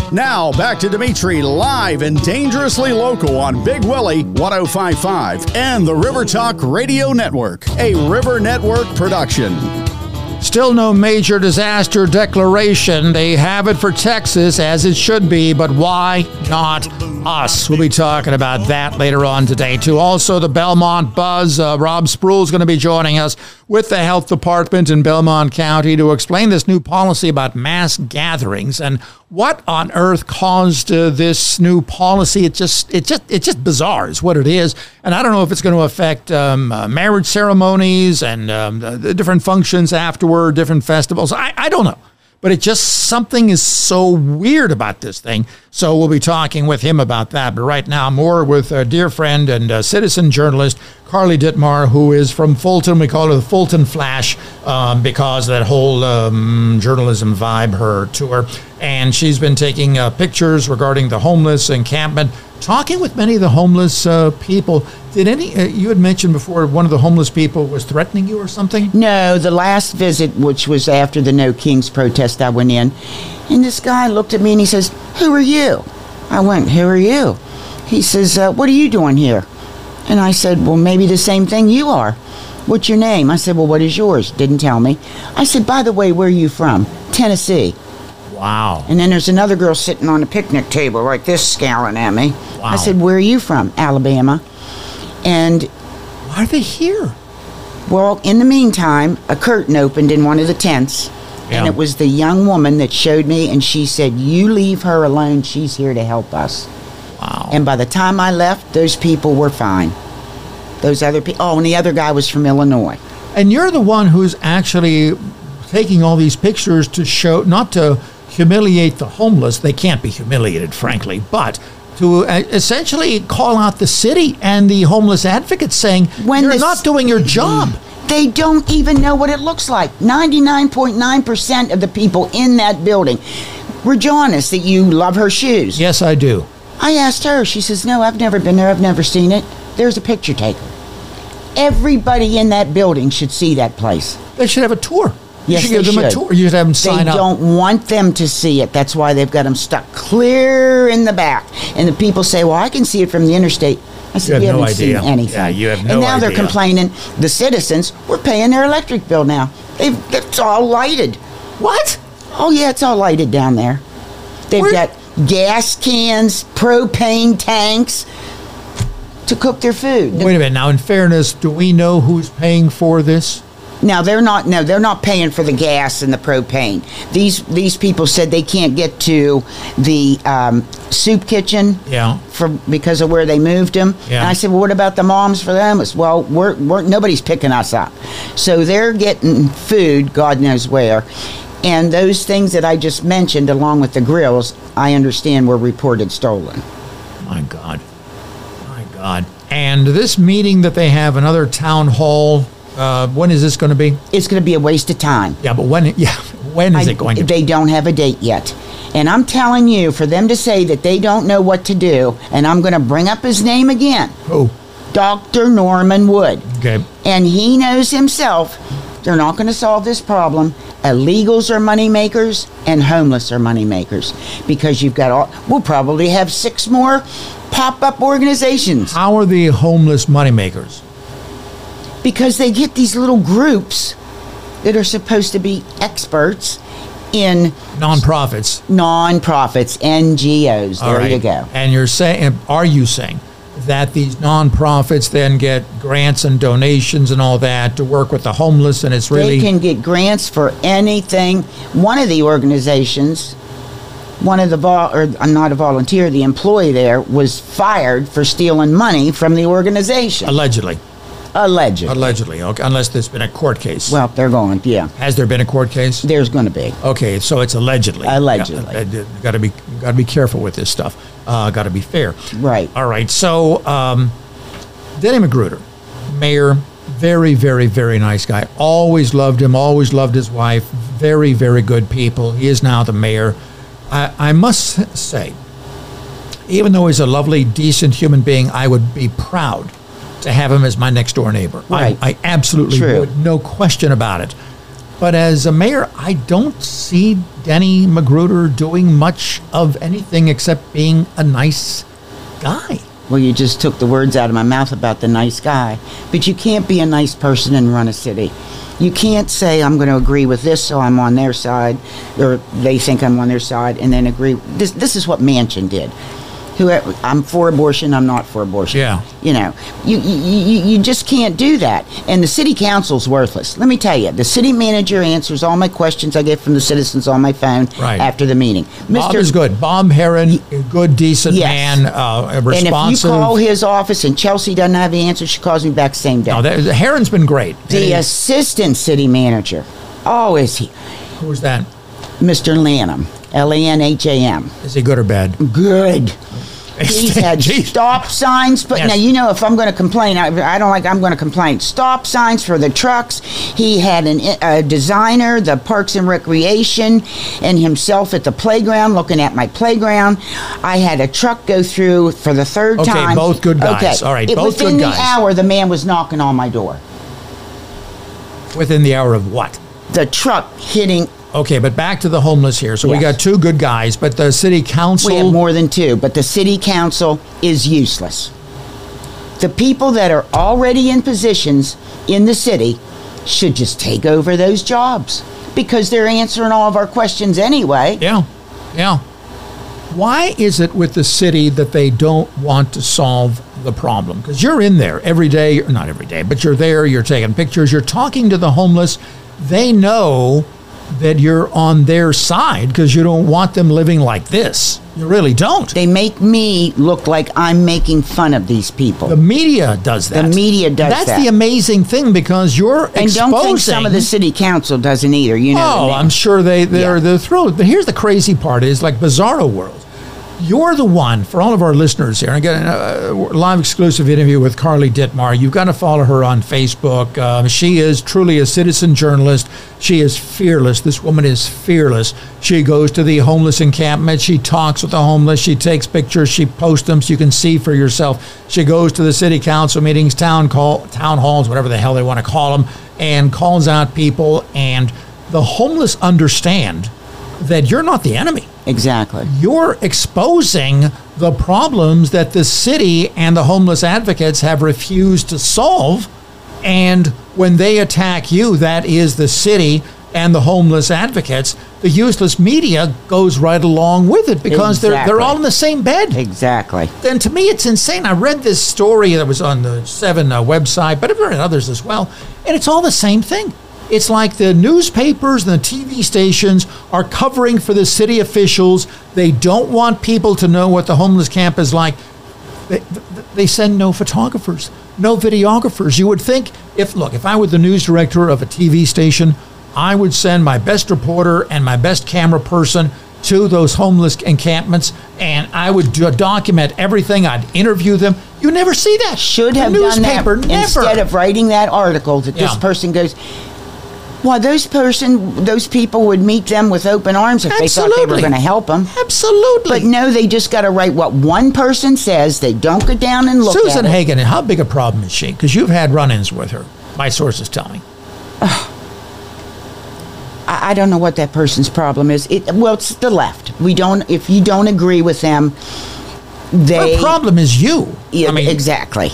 Now, back to Dimitri, live and dangerously local on Big Willie 105.5 and the River Talk Radio Network, a River Network production. Still no major disaster declaration. They have it for Texas, as it should be, but why not us? We'll be talking about that later on today, too. Also, the Belmont Buzz. Rob Spruill's going to be joining us with the Health Department in Belmont County to explain this new policy about mass gatherings and what on earth caused this new policy. It's just bizarre is what it is. And I don't know if it's going to affect marriage ceremonies and the different functions afterward, different festivals. I don't know. But it just, something is so weird about this thing. So we'll be talking with him about that. But right now, more with a dear friend and citizen journalist, Carly Dittmar, who is from Fulton. We call her the Fulton Flash because of that whole journalism vibe to her. And she's been taking pictures regarding the homeless encampment, talking with many of the homeless people. Did you had mentioned before one of the homeless people was threatening you or something? No, the last visit, which was after the No Kings protest, I went in, and this guy looked at me and he says, "Who are you?" I went, "Who are you?" He says, "What are you doing here?" And I said, "Well, maybe the same thing you are. What's your name?" I said, "Well, what is yours?" Didn't tell me. I said, "By the way, where are you from?" "Tennessee." Wow. And then there's another girl sitting on a picnic table like this, scowling at me. Wow. I said, "Where are you from?" "Alabama." And why are they here? Well, in the meantime, a curtain opened in one of the tents, and it was the young woman that showed me, and she said, "You leave her alone. She's here to help us." Wow. And by the time I left, those people were fine. Those other people. Oh, and the other guy was from Illinois. And you're the one who's actually taking all these pictures to show, not to humiliate the homeless. They can't be humiliated, frankly, but to essentially call out the city and the homeless advocates saying, you're not doing your job. They don't even know what it looks like. 99.9% of the people in that building. Regina, that you love her shoes. Yes, I do. I asked her. She says, "No, I've never been there. I've never seen it." There's a picture taker. Everybody in that building should see that place. They should have a tour. Yes, you should give them a tour. You should have them sign up. They don't want them to see it. That's why they've got them stuck clear in the back. And the people say, "Well, I can see it from the interstate." I said, "You haven't seen anything." Yeah, you have no idea. And now they're complaining. The citizens, we're paying their electric bill now. It's all lighted. What? Oh, yeah, it's all lighted down there. They've got gas cans, propane tanks to cook their food. Wait a minute. Now, in fairness, do we know who's paying for this? Now they're not paying for the gas and the propane. These people said they can't get to the soup kitchen because of where they moved them. Yeah. And I said, "Well, what about the moms for them?" It's, "Well, we're nobody's picking us up." So they're getting food, God knows where. And those things that I just mentioned, along with the grills, I understand were reported stolen. My God. My God. And this meeting that they have, another town hall, when is this going to be? It's going to be a waste of time. Yeah, but when is it going to be? They don't have a date yet. And I'm telling you, for them to say that they don't know what to do, and I'm going to bring up his name again. Who? Dr. Norman Wood. Okay. And he knows himself they're not going to solve this problem. Illegals are money makers and homeless are money makers, because we'll probably have 6 more pop-up organizations. How are the homeless money makers? Because they get these little groups that are supposed to be experts in nonprofits, NGOs. There you go. And are you saying that these nonprofits then get grants and donations and all that to work with the homeless, and it's really... They can get grants for anything. One of the organizations, not a volunteer, the employee there, was fired for stealing money from the organization. Allegedly. Okay, unless there's been a court case. Well, they're going, yeah. Has there been a court case? There's going to be. Okay, so it's allegedly. Allegedly. Yeah, got to be careful with this stuff. Got to be fair. Right. All right. So, Denny Magruder, mayor, very, very, very nice guy. Always loved him. Always loved his wife. Very, very good people. He is now the mayor. I must say, even though he's a lovely, decent human being, I would be proud to have him as my next door neighbor. Right. I absolutely would, no question about it. But as a mayor, I don't see Denny Magruder doing much of anything except being a nice guy. Well, you just took the words out of my mouth about the nice guy. But you can't be a nice person and run a city. You can't say, I'm going to agree with this, so I'm on their side, or they think I'm on their side, and then agree. This is what Manchin did. I'm for abortion, I'm not for abortion. Yeah. You know, you just can't do that. And the city council's worthless. Let me tell you, the city manager answers all my questions I get from the citizens on my phone after the meeting. Bob is good. Bob Heron, a good, decent man, responsive. And if you call his office and Chelsea doesn't have the answer, she calls me back same day. No, Heron's been great. The assistant city manager. Oh, is he? Who's that? Mr. Lanham. Lanham. Is he good or bad? Good. He's had stop signs, but now you know if I'm going to complain, I don't like. I'm going to complain. Stop signs for the trucks. He had a designer, the Parks and Recreation, and himself at the playground looking at my playground. I had a truck go through for the third time. Okay, both good guys. All right, both good guys. Within the hour, the man was knocking on my door. Within the hour of what? The truck hitting. Okay, but back to the homeless here. So we got two good guys, but the city council... We have more than two, but the city council is useless. The people that are already in positions in the city should just take over those jobs because they're answering all of our questions anyway. Yeah. Why is it with the city that they don't want to solve the problem? Because you're in there every day, not every day, but you're there, you're taking pictures, you're talking to the homeless. They know that you're on their side because you don't want them living like this. You really don't. They make me look like I'm making fun of these people. The media does that. That's the amazing thing because you're exposing... And don't think some of the city council doesn't either. You know. Oh, I'm sure they're thrilled. But here's the crazy part is like Bizarro World. You're the one, for all of our listeners here, I got a live exclusive interview with Carly Dittmar. You've got to follow her on Facebook. She is truly a citizen journalist. She is fearless. This woman is fearless. She goes to the homeless encampment. She talks with the homeless. She takes pictures. She posts them so you can see for yourself. She goes to the city council meetings, town halls, whatever the hell they want to call them, and calls out people. And the homeless understand that you're not the enemy. Exactly. You're exposing the problems that the city and the homeless advocates have refused to solve. And when they attack you, that is the city and the homeless advocates, the useless media goes right along with it because they're all in the same bed. Exactly. Then to me, it's insane. I read this story that was on the 7 website, but I've read others as well. And it's all the same thing. It's like the newspapers and the TV stations are covering for the city officials. They don't want people to know what the homeless camp is like. They send no photographers, no videographers. You would think, if I were the news director of a TV station, I would send my best reporter and my best camera person to those homeless encampments, and I would document everything. I'd interview them. You never see that. Should have done that instead of writing that article that this person goes... Well, those people would meet them with open arms if they thought they were going to help them. Absolutely. But no, they just got to write what one person says. They don't go down and look at it. Susan Hagen, how big a problem is she? Because you've had run-ins with her, my sources tell me. I don't know what that person's problem is. It's the left. If you don't agree with them, The problem is you. Yeah, exactly.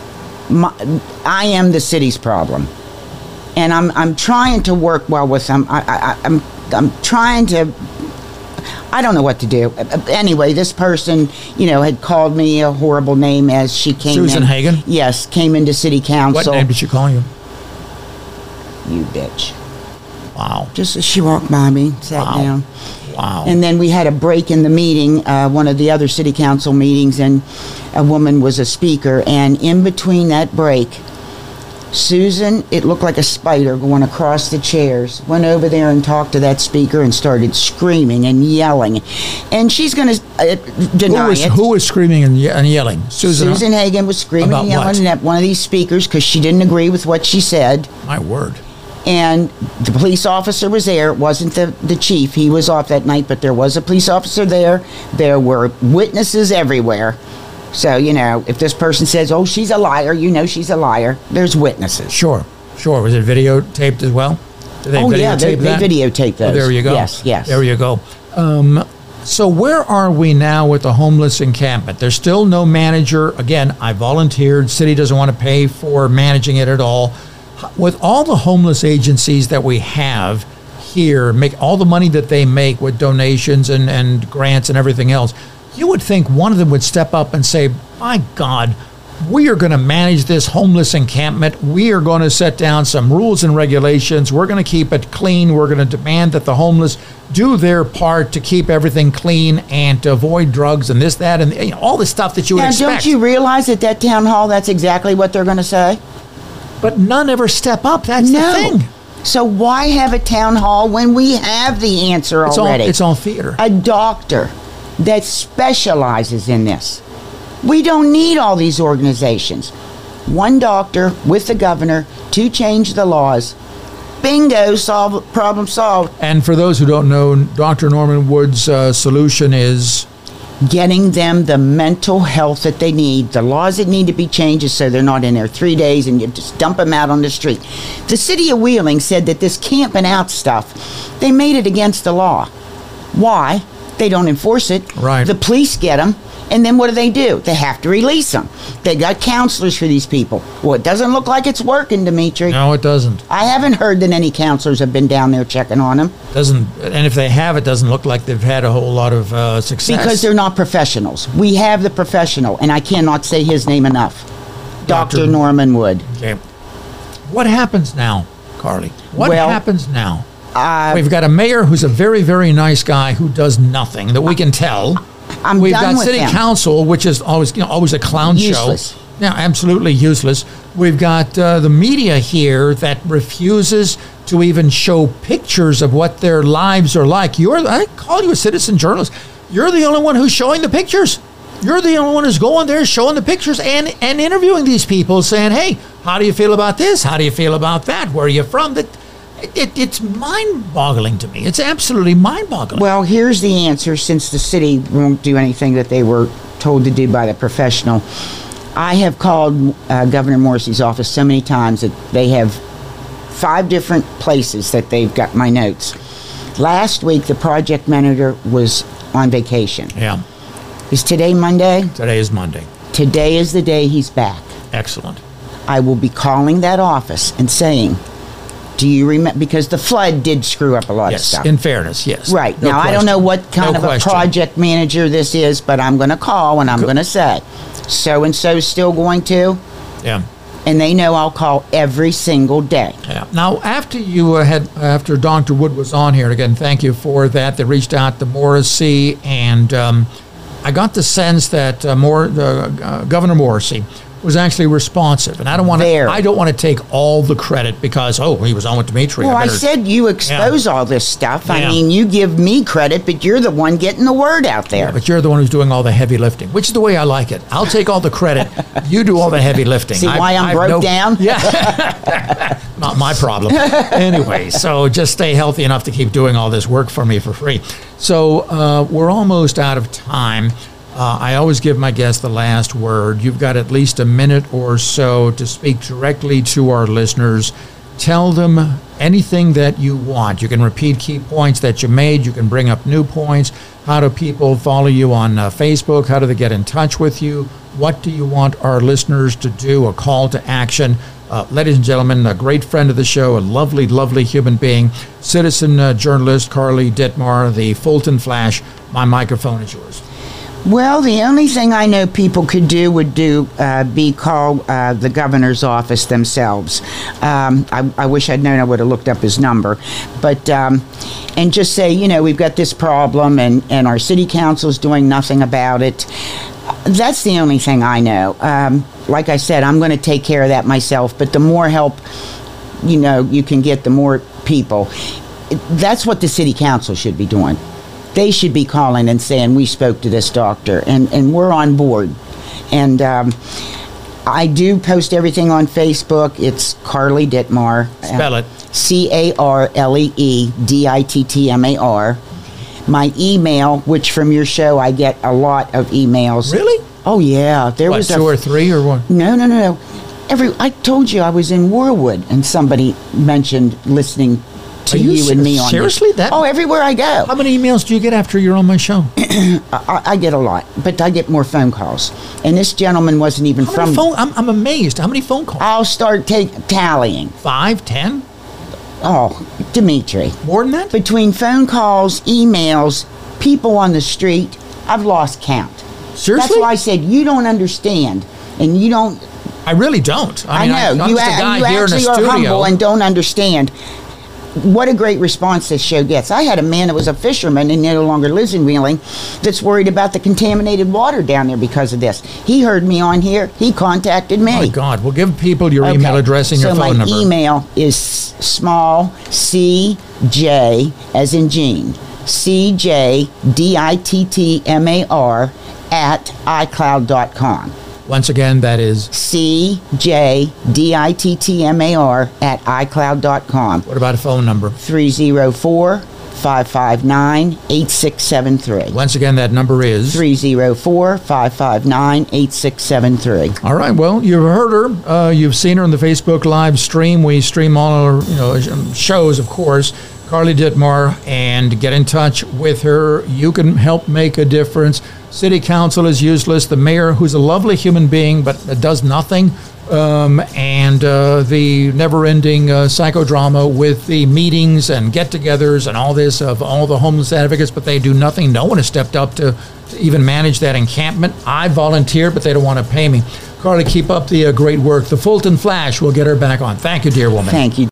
I am the city's problem. And I'm trying to work well with them. I'm trying to. I don't know what to do. Anyway, this person, had called me a horrible name as she came Susan in. Hagen? Yes, came into city council. What name did she call you? You bitch. Wow. Just as she walked by me, sat down. Wow. And then we had a break in the meeting, one of the other city council meetings, and a woman was a speaker. And in between that break, Susan, it looked like a spider going across the chairs, went over there and talked to that speaker and started screaming and yelling. And she's going to deny it. Who was screaming and yelling? Susan Hagen was screaming and yelling at one of these speakers because she didn't agree with what she said. My word. And the police officer was there. It wasn't the chief. He was off that night, but there was a police officer there. There were witnesses everywhere. So, if this person says, oh, she's a liar, she's a liar. There's witnesses. Sure. Was it videotaped as well? Do they they that? videotape those. Oh, there you go. Yes. There you go. So where are we now with the homeless encampment? There's still no manager. Again, I volunteered. City doesn't want to pay for managing it at all. With all the homeless agencies that we have here, make all the money that they make with donations and grants and everything else, you would think one of them would step up and say, my God, we are going to manage this homeless encampment. We are going to set down some rules and regulations. We're going to keep it clean. We're going to demand that the homeless do their part to keep everything clean and to avoid drugs and this, that, and all the stuff that you would expect. Don't you realize at that town hall that's exactly what they're going to say? But none ever step up. That's the thing. So why have a town hall when we have the answer already? It's all theater. A doctor that specializes in this. We don't need all these organizations. One doctor with the governor to change the laws. Bingo, problem solved. And for those who don't know, Dr. Norman Wood's solution is getting them the mental health that they need. The laws that need to be changed so they're not in there 3 days and you just dump them out on the street. The city of Wheeling said that this camping out stuff, they made it against the law. Why? They don't enforce it. Right. The police get them. And then what do? They have to release them. They got counselors for these people. Well, it doesn't look like it's working, Dimitri. No, it doesn't. I haven't heard that any counselors have been down there checking on them. Doesn't, and if they have, it doesn't look like they've had a whole lot of success. Because they're not professionals. We have the professional, and I cannot say his name enough. Dr. Norman Wood. Okay. What happens now, Carly? What happens now? We've got a mayor who's a very, very nice guy who does nothing that we can tell. We've got city council, which is always a clown useless show. Yeah, absolutely useless. We've got the media here that refuses to even show pictures of what their lives are like. I call you a citizen journalist. You're the only one who's showing the pictures. You're the only one who's going there showing the pictures and interviewing these people, saying, hey, how do you feel about this? How do you feel about that? Where are you from? It's mind-boggling to me. It's absolutely mind-boggling. Well, here's the answer, since the city won't do anything that they were told to do by the professional. I have called Governor Morrissey's office so many times that they have 5 different places that they've got my notes. Last week, the project manager was on vacation. Yeah. Is today Monday? Today is Monday. Today is the day he's back. Excellent. I will be calling that office and saying, do you remember? Because the flood did screw up a lot of stuff. In fairness, yes. Right. No now, question. I don't know what kind of a project manager this is, but I'm going to call and I'm going to say, so-and-so still going to? Yeah. And they know I'll call every single day. Yeah. Now, after Dr. Wood was on here, again, thank you for that. They reached out to Morrissey, and I got the sense that Governor Morrissey was actually responsive, and I don't want to take all the credit because he was on with Dimitri. Well, I said you expose all this stuff. Yeah. I mean, you give me credit, but you're the one getting the word out there. Yeah, but you're the one who's doing all the heavy lifting, which is the way I like it. I'll take all the credit. You do all the heavy lifting. See why I'm broke down? Yeah, not my problem. Anyway, so just stay healthy enough to keep doing all this work for me for free. So we're almost out of time. I always give my guests the last word. You've got at least a minute or so to speak directly to our listeners. Tell them anything that you want. You can repeat key points that you made. You can bring up new points. How do people follow you on Facebook? How do they get in touch with you? What do you want our listeners to do? A call to action. Ladies and gentlemen, a great friend of the show, a lovely, lovely human being, citizen journalist Carly Dittmar, the Fulton Flash. My microphone is yours. Well, the only thing I know people could do would be call the governor's office themselves. I wish I'd known. I would have looked up his number. But, and just say, we've got this problem and our city council's doing nothing about it. That's the only thing I know. Like I said, I'm going to take care of that myself. But the more help, you can get, the more people. That's what the city council should be doing. They should be calling and saying, we spoke to this doctor, and we're on board. And I do post everything on Facebook. It's Carly Dittmar. Spell it. CarleeDittmar. My email, which from your show, I get a lot of emails. Really? Oh, yeah. There was 2 or 3 or what? No. I told you I was in Warwood, and somebody mentioned listening to you and me on seriously? this. Oh, everywhere I go. How many emails do you get after you're on my show? I get a lot, but I get more phone calls. And this gentleman wasn't even from... I'm amazed. How many phone calls? I'll start tallying. 5, 10? Oh, Dimitri. More than that? Between phone calls, emails, people on the street, I've lost count. Seriously? That's why I said you don't understand, and you don't... I really don't. I know. I'm You just a guy here in the actually are studio. humble and don't understand what a great response this show gets. I had a man that was a fisherman and no longer lives in Wheeling that's worried about the contaminated water down there because of this. He heard me on here. He contacted me. Oh, my God. Well, give people your email address and your phone number. So my email is small CJ, as in Gene, CJDITTMAR @iCloud.com. Once again, that is CJDITTMAR @iCloud.com. What about a phone number? 304-559-8673. Once again, that number is 304-559-8673. All right. Well, you've heard her. You've seen her on the Facebook live stream. We stream all our shows, of course. Carly Dittmar, and get in touch with her. You can help make a difference. City council is useless. The mayor, who's a lovely human being but does nothing, and the never-ending psychodrama with the meetings and get-togethers and all this of all the homeless advocates, but they do nothing. No one has stepped up to even manage that encampment. I volunteered, but they don't want to pay me. Carly, keep up the great work. The Fulton Flash will get her back on. Thank you, dear woman. Thank you.